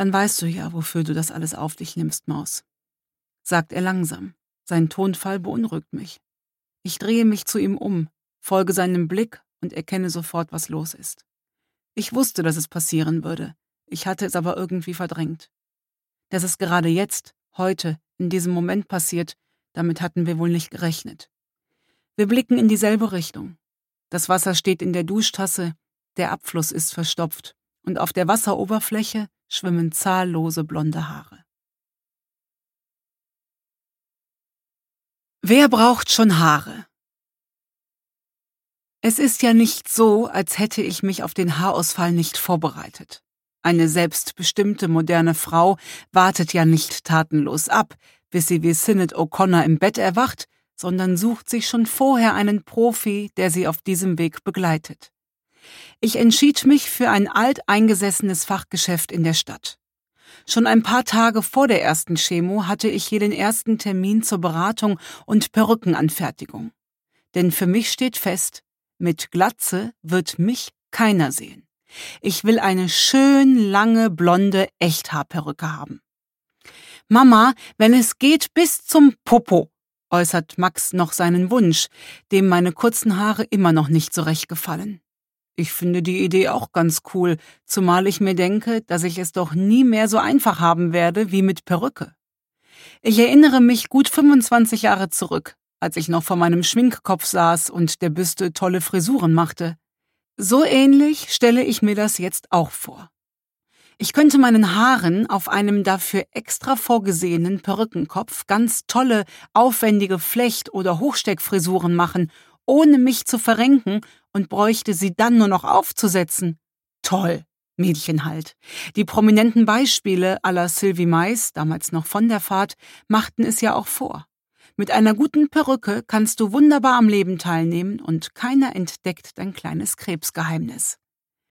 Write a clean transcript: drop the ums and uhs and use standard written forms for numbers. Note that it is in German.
Dann weißt du ja, wofür du das alles auf dich nimmst, Maus, sagt er langsam. Sein Tonfall beunruhigt mich. Ich drehe mich zu ihm um, folge seinem Blick und erkenne sofort, was los ist. Ich wusste, dass es passieren würde. Ich hatte es aber irgendwie verdrängt. Dass es gerade jetzt, heute, in diesem Moment passiert, damit hatten wir wohl nicht gerechnet. Wir blicken in dieselbe Richtung. Das Wasser steht in der Duschtasse, der Abfluss ist verstopft und auf der Wasseroberfläche schwimmen zahllose blonde Haare. Wer braucht schon Haare? Es ist ja nicht so, als hätte ich mich auf den Haarausfall nicht vorbereitet. Eine selbstbestimmte, moderne Frau wartet ja nicht tatenlos ab, bis sie wie Sinead O'Connor im Bett erwacht, sondern sucht sich schon vorher einen Profi, der sie auf diesem Weg begleitet. Ich entschied mich für ein alteingesessenes Fachgeschäft in der Stadt. Schon ein paar Tage vor der ersten Chemo hatte ich hier den ersten Termin zur Beratung und Perückenanfertigung. Denn für mich steht fest, mit Glatze wird mich keiner sehen. Ich will eine schön lange, blonde Echthaarperücke haben. »Mama, wenn es geht, bis zum Popo«, äußert Max noch seinen Wunsch, dem meine kurzen Haare immer noch nicht so recht gefallen. Ich finde die Idee auch ganz cool, zumal ich mir denke, dass ich es doch nie mehr so einfach haben werde wie mit Perücke. Ich erinnere mich gut 25 Jahre zurück, als ich noch vor meinem Schminkkopf saß und der Büste tolle Frisuren machte. So ähnlich stelle ich mir das jetzt auch vor. Ich könnte meinen Haaren auf einem dafür extra vorgesehenen Perückenkopf ganz tolle, aufwendige Flecht- oder Hochsteckfrisuren machen, ohne mich zu verrenken und bräuchte sie dann nur noch aufzusetzen. Toll, Mädchen halt. Die prominenten Beispiele à la Sylvie Mais, damals noch von der Fahrt, machten es ja auch vor. Mit einer guten Perücke kannst du wunderbar am Leben teilnehmen und keiner entdeckt dein kleines Krebsgeheimnis.